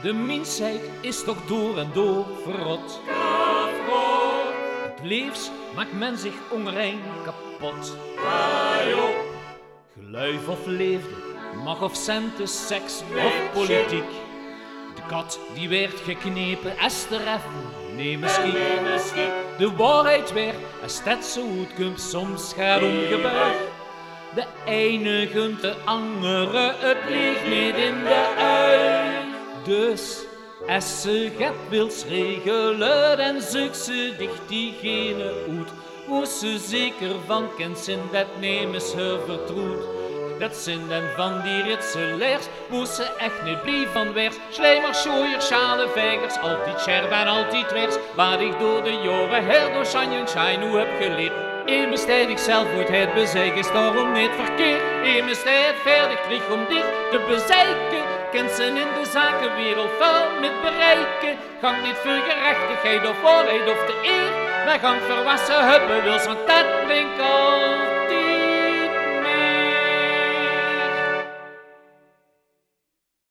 De mensheid is toch door en door verrot. Het leefs maakt men zich onrein kapot. Geluif of leefde, mag of centen, seks of politiek. De kat die werd geknepen, Esther even, nee misschien. De waarheid werd, als dat zo goed komt, soms gaat omgebuigd. De ene gunt de andere, het ligt niet in de ui. Dus, als ze het wils regelen en zoek ze dicht diegene uit, wo ze zeker van kent zijn, dat nemen ze vertrouwd. Dat zijn dan van die ritselaars, wo ze echt niet blij van werd. Slijmers, schooiers, schalenveigers, altijd scherp en altijd vers. Waar ik door de jaren heel door Shanghai nu heb geleerd. In mijn tijd ik zelf moet het bezeiken, is daarom niet verkeerd. In mijn tijd verder terug om dit te bezeiken. Kent ze in de zakenwereld vuil met bereiken. Gang niet voor gerechtigheid of waarheid of de eer. Maar gang verwassen hebben wils, want dat brengt altijd.